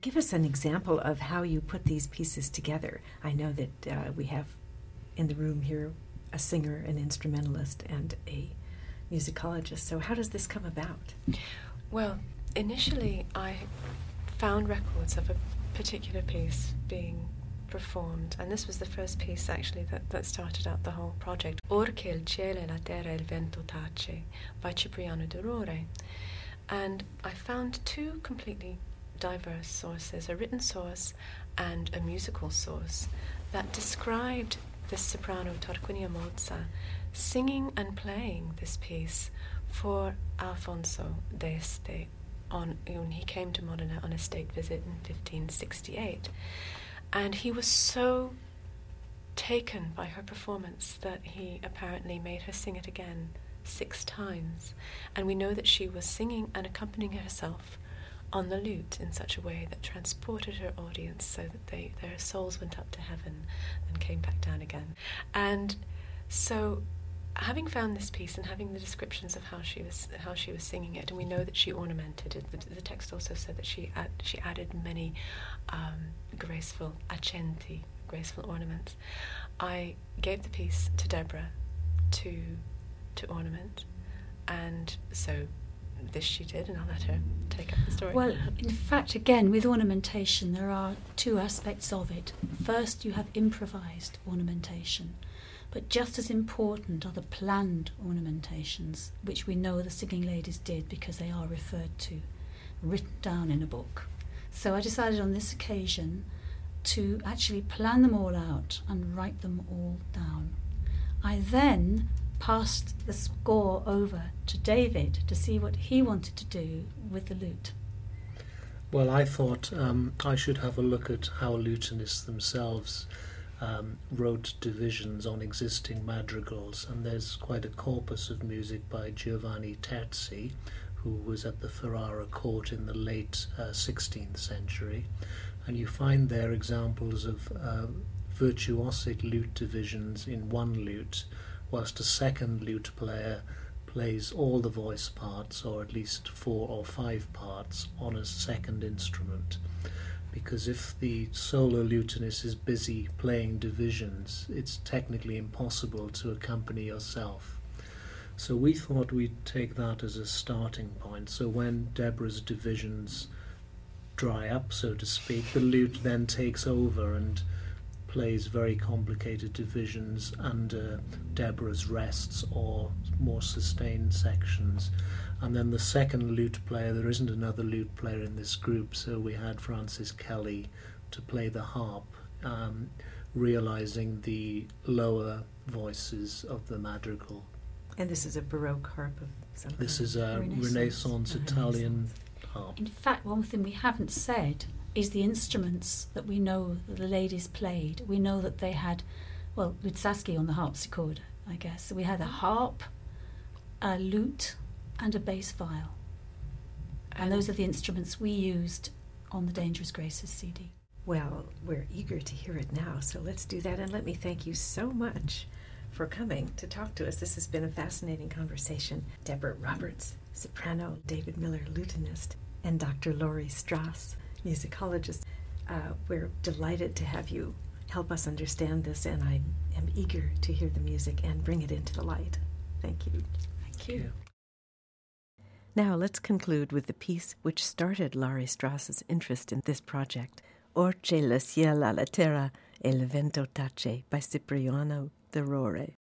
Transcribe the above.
Give us an example of how you put these pieces together. I know that we have in the room here a singer, an instrumentalist, and a musicologist. So how does this come about? Well, initially I found records of a particular piece being performed, and this was the first piece actually that started out the whole project. Or che il cielo e la terra e il vento tace by Cipriano de Rore. And I found two completely diverse sources, a written source and a musical source, that described this soprano Tarquinia Mozza singing and playing this piece for Alfonso d'Este when he came to Modena on a state visit in 1568. And he was so taken by her performance that he apparently made her sing it again 6 times. And we know that she was singing and accompanying herself on the lute in such a way that transported her audience so that their souls went up to heaven and came back down again. And so, having found this piece and having the descriptions of how she was singing it, and we know that she ornamented it. The text also said that she added many graceful accenti, graceful ornaments. I gave the piece to Deborah to ornament, and so this she did, and I'll let her take up the story. Well, in fact, again, with ornamentation, there are 2 aspects of it. First, you have improvised ornamentation, but just as important are the planned ornamentations, which we know the singing ladies did because they are referred to, written down in a book. So I decided on this occasion to actually plan them all out and write them all down. I then passed the score over to David to see what he wanted to do with the lute. Well, I thought I should have a look at how lutenists themselves wrote divisions on existing madrigals, and there's quite a corpus of music by Giovanni Terzi, who was at the Ferrara court in the late 16th century, and you find there examples of virtuosic lute divisions in one lute, whilst a second lute player plays all the voice parts, or at least 4 or 5 parts, on a second instrument. Because if the solo lutenist is busy playing divisions, it's technically impossible to accompany yourself. So we thought we'd take that as a starting point. So when Deborah's divisions dry up, so to speak, the lute then takes over and plays very complicated divisions under Deborah's rests or more sustained sections. And then the second lute player, there isn't another lute player in this group, so we had Francis Kelly to play the harp, realizing the lower voices of the madrigal. And this is a Baroque harp of some kind. This is a Renaissance Italian harp. In fact, one thing we haven't said is the instruments that we know that the ladies played. We know that they had, well, Luzzaschi on the harpsichord, I guess. So we had a harp, a lute, and a bass viol. And those are the instruments we used on the Dangerous Graces CD. Well, we're eager to hear it now, so let's do that. And let me thank you so much for coming to talk to us. This has been a fascinating conversation. Deborah Roberts, soprano, David Miller, lutenist, and Dr. Laurie Strauss, musicologist. We're delighted to have you help us understand this, and I am eager to hear the music and bring it into the light. Thank you. Thank you. Now let's conclude with the piece which started Laurie Strauss's interest in this project, Or che il cielo e la terra e il vento tace by Cipriano de Rore.